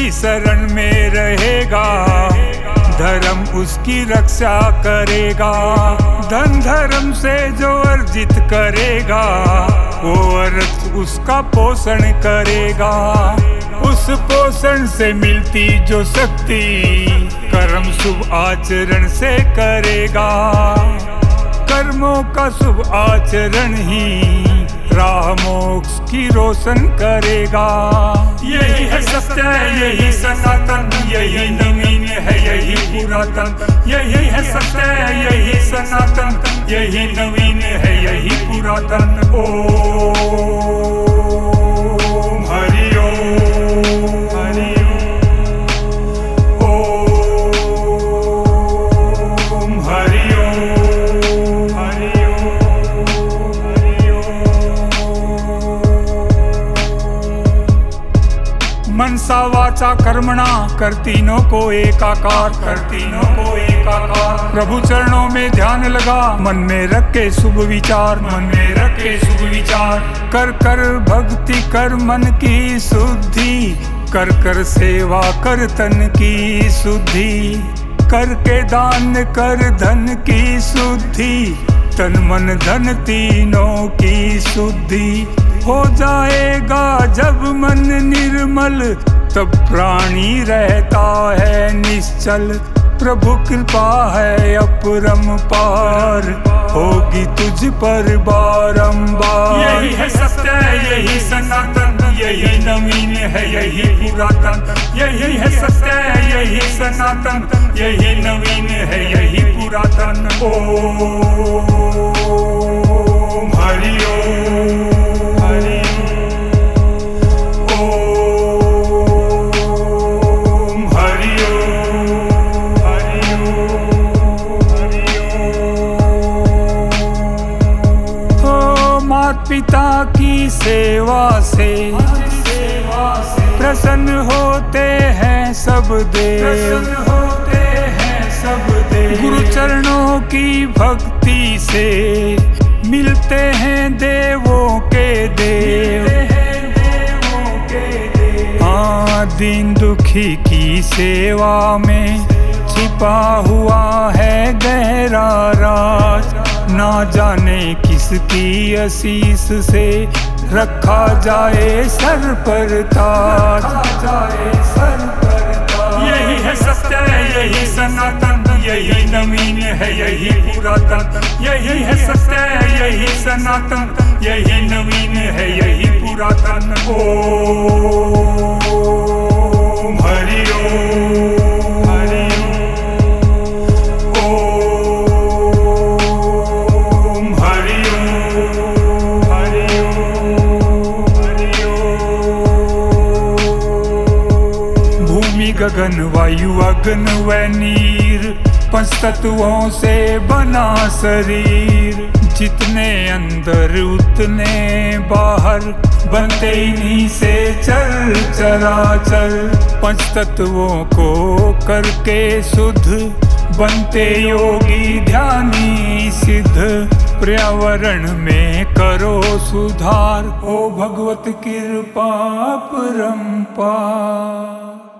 उसकी शरण में रहेगा, धर्म उसकी रक्षा करेगा। धन धर्म से जो अर्जित करेगा, वो अर्थ उसका पोषण करेगा। उस पोषण से मिलती जो शक्ति, कर्म शुभ आचरण से करेगा। कर्मों का शुभ आचरण ही राह मोक्ष की रोशन करेगा। यही है सत्य, यही सनातन, यही नवीन है, यही पुरातन। यही है सत्य, यही सनातन, यही नवीन है, यही पुरातन। ओम हरि ओम, हरि ओम, ओम हरि ओम, हरि ओम, हरि ओम। मनसा वाचा कर्मणा करतीनों को एकाकार, करतीनों को एकाकार। प्रभु चरणों में ध्यान लगा, मन में रखे शुभ विचार, मन में रखे शुभ विचार। कर कर भक्ति कर मन की शुद्धि, कर कर सेवा कर तन की शुद्धि। करके दान कर धन की शुद्धि, तन मन धन तीनों की शुद्धि। हो जाएगा जब मन निर्मल, तब प्राणी रहता है निश्चल। प्रभु कृपा है अपरंपार, होगी तुझ पर बारंबार। यही है सत्य, यही सनातन, यही नवीन है, यही पुरातन। यही है सत्य, यही सनातन, यही नवीन है, यही पुरातन। ओम हरि ओम, हरि ओम, हरि ओम, हरि ओम, हरि ओम। माता पिता की सेवा से प्रसन्न होते हैं सब देव, होते हैं सब देव। गुरु चरणों की भक्ति से मिलते हैं देवों के देव। हाँ, दीन दुखी की सेवा में छिपा हुआ है गहरा राज। ना जाने किसकी आशीष से रखा जाए सर पर ताज, जाए सर पर ताज। यही है सत्य, यही सनातन, यही नवीन है, यही पुरातन। यही है सत्य, यही सनातन, यही नवीन है, यही पुरातन। ओम हरि ओम, हरि ओम, हरि ओम, हरि ओम, हरि ओम। भूमि गगन वायु अग्न व नीर, पंच तत्वों से बना शरीर। जितने अंदर उतने बाहर, बनते इन्हीं से चल चराचर। पंच तत्वों को करके शुद्ध, बनते योगी ध्यानी सिद्ध। पर्यावरण में करो सुधार, हो भगवत कृपा परंपार।